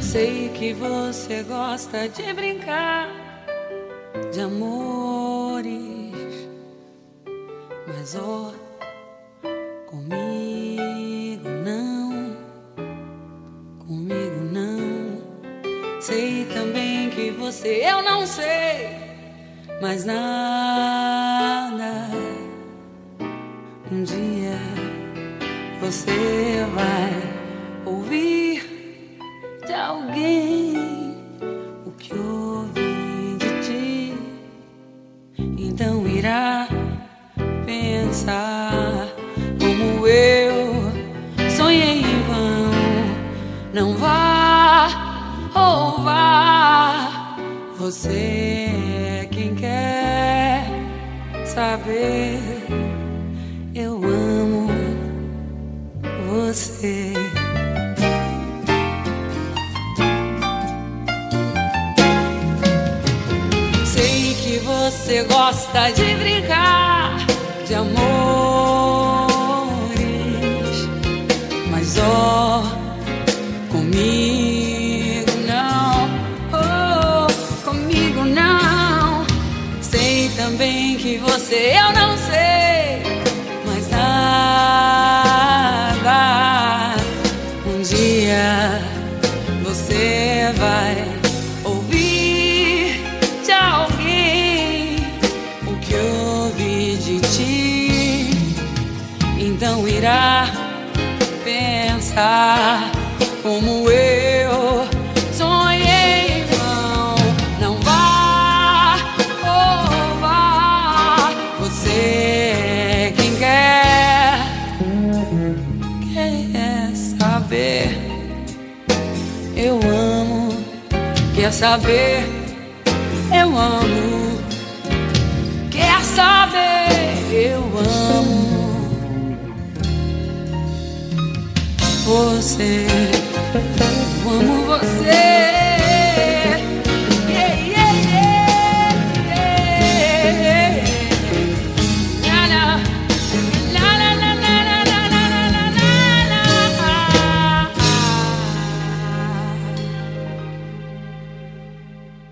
Sei que você gosta de brincar de amores, mas ó, comigo não, comigo não. Sei também que você, eu não sei mais nada. Um dia você vai ouvir de alguém o que ouvi de ti, então irá pensar como eu sonhei em vão. Não vá ou vá, você é quem quer saber. Eu amo você. Sei que você gosta de brincar de amores, mas ó, comigo não, oh, comigo não. Sei também que você, eu não sei mais nada. Um dia você vai ouvir de alguém o que ouvi de ti, então irá pensar como eu sonhei em vão. Não vá, oh vá, você é quem quer saber. Eu amo, quer saber. Eu amo, quer saber. Eu amo você.